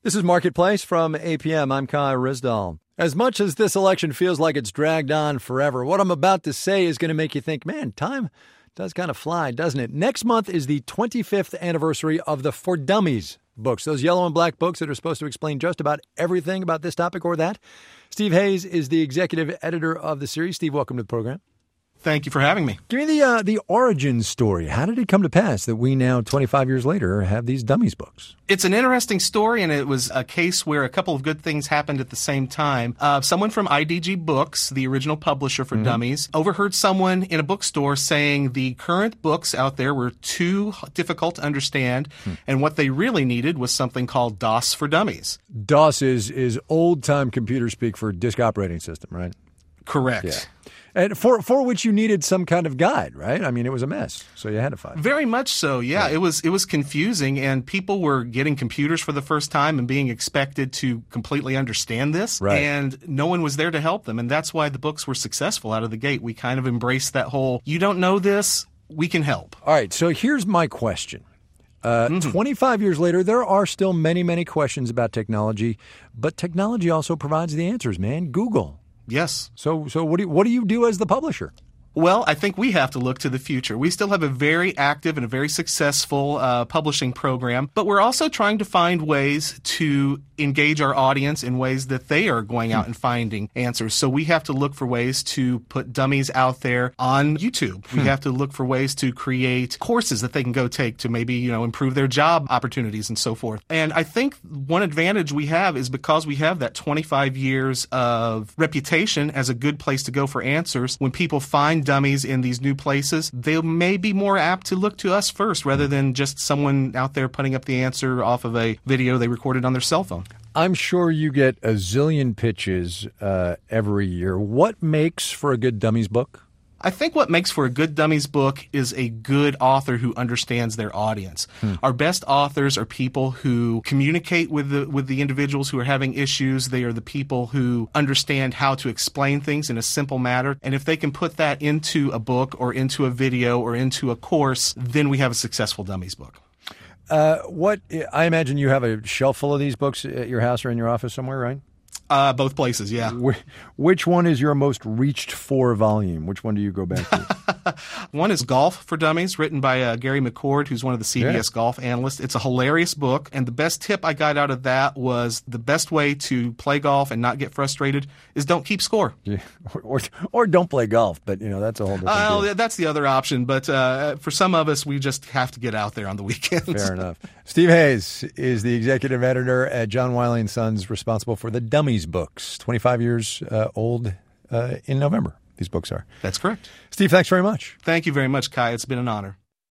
This is Marketplace from APM. I'm Kai Rizdal. As much as this election feels like it's dragged on forever, what I'm about to say is going to make you think, man, time does kind of fly, doesn't it? Next month is the 25th anniversary of the For Dummies books, those yellow and black books that are supposed to explain just about everything about this topic or that. Steve Hayes is the executive editor of the series. Steve, welcome to the program. Thank you for having me. Give me the origin story. How did it come to pass that we now, 25 years later, have these Dummies books? It's an interesting story, and it was a case where a couple of good things happened at the same time. Someone from IDG Books, the original publisher for Dummies, overheard someone in a bookstore saying the current books out there were too difficult to understand, and what they really needed was something called DOS for Dummies. DOS is old-time computer speak for disk operating system, right? Correct. Yeah. And for which you needed some kind of guide, right? I mean, it was a mess, so you had to find it. Very much so, yeah. Right. It was confusing, and people were getting computers for the first time and being expected to completely understand this, right. And no one was there to help them, and that's why the books were successful out of the gate. We kind of embraced that whole, you don't know this, we can help. All right, so here's my question. 25 years later, there are still many, many questions about technology, but technology also provides the answers, man. Google. Yes. So what do you do as the publisher? Well, I think we have to look to the future. We still have a very active and a very successful publishing program, but we're also trying to find ways to engage our audience in ways that they are going out and finding answers. So we have to look for ways to put Dummies out there on YouTube. We have to look for ways to create courses that they can go take to maybe, improve their job opportunities and so forth. And I think one advantage we have is because we have that 25 years of reputation as a good place to go for answers. When people find Dummies in these new places, they may be more apt to look to us first rather than just someone out there putting up the answer off of a video they recorded on their cell phone. I'm sure you get a zillion pitches every year. What makes for a good Dummies book? I think what makes for a good Dummies book is a good author who understands their audience. Our best authors are people who communicate with the individuals who are having issues. They are the people who understand how to explain things in a simple manner. And if they can put that into a book or into a video or into a course, then we have a successful Dummies book. I imagine you have a shelf full of these books at your house or in your office somewhere, right? Both places, yeah. Which one is your most reached for volume? Which one do you go back to? One is Golf for Dummies, written by Gary McCord, who's one of the CBS golf analysts. It's a hilarious book, and the best tip I got out of that was the best way to play golf and not get frustrated is don't keep score. Yeah. Or don't play golf, but that's a whole different deal. That's the other option, but for some of us, we just have to get out there on the weekends. Fair enough. Steve Hayes is the executive editor at John Wiley & Sons, responsible for the Dummies books. 25 years old in November, these books are. That's correct. Steve, thanks very much. Thank you very much, Kai. It's been an honor.